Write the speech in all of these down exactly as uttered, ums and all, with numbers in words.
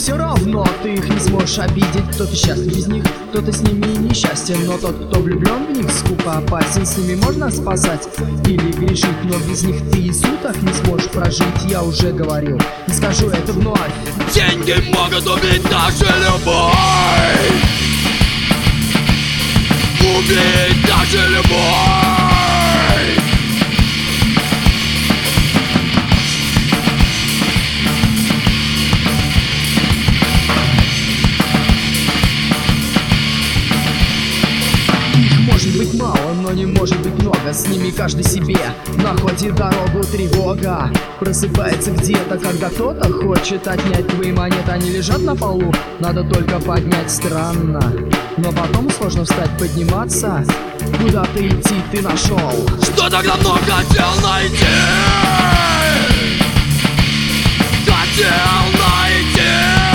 все равно ты их не сможешь обидеть. Кто-то счастлив без них, кто-то с ними и несчастен. Но тот, кто влюблен в них, скупо опасен. С ними можно спасать или грешить, но без них ты и суток не сможешь прожить. Я уже говорил, не скажу это вновь. Деньги могут убить нашу любовь, убить нашу любовь. Может быть мало, но не может быть много. С ними каждый себе находит дорогу. Тревога просыпается где-то, когда кто-то хочет отнять твои монеты. Они лежат на полу, надо только поднять. Странно, но потом сложно встать, подниматься. Куда ты идти ты нашел? Что так давно хотел найти? Хотел найти.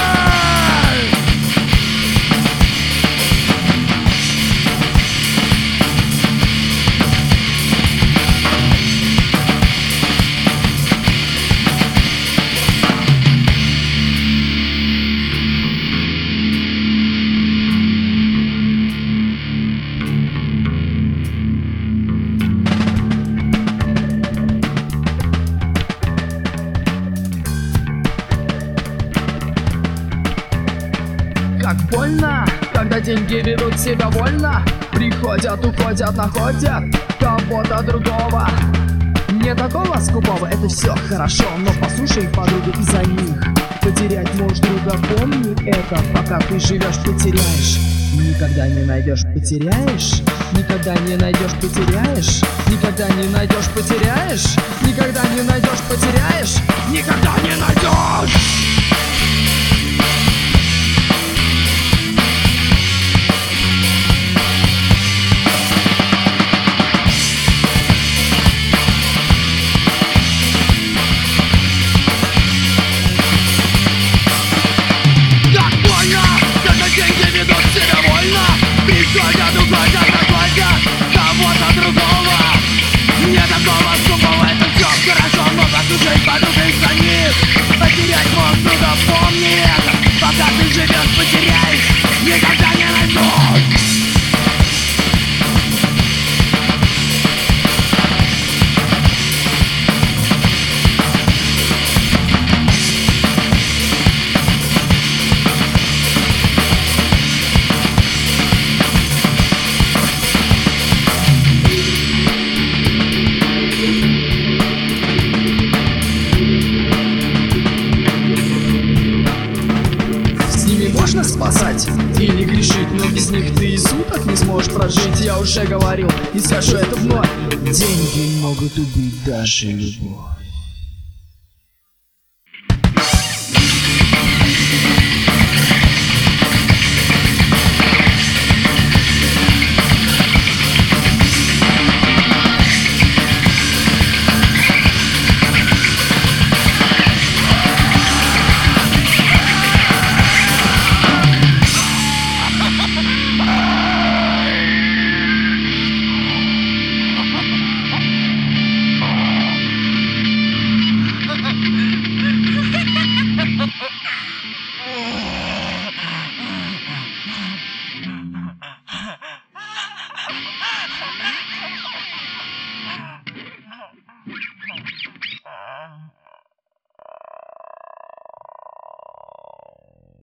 Как больно, когда деньги ведут себя вольно. Приходят, уходят, находят кого-то другого. Не такого скупого, это все хорошо. Но послушай, подруга, из-за них потерять можешь друга. Помни это, пока ты живешь, потеряешь. Никогда не найдешь, потеряешь. Никогда не найдешь, потеряешь. Никогда не найдешь, потеряешь. Никогда не найдешь, потеряешь. Никогда не найдешь. Приходят, уходят, находят кого-то другого. Не такого скупого, это все хорошо. Но послушай, подруга, из-за них потерять можешь друга. Помни это, пока ты живешь, потеряешь. Никогда не найдешь. Спасать или грешить, но без них ты и суток не сможешь прожить. Я уже говорил и скажу это вновь. Деньги могут убить даже любовь.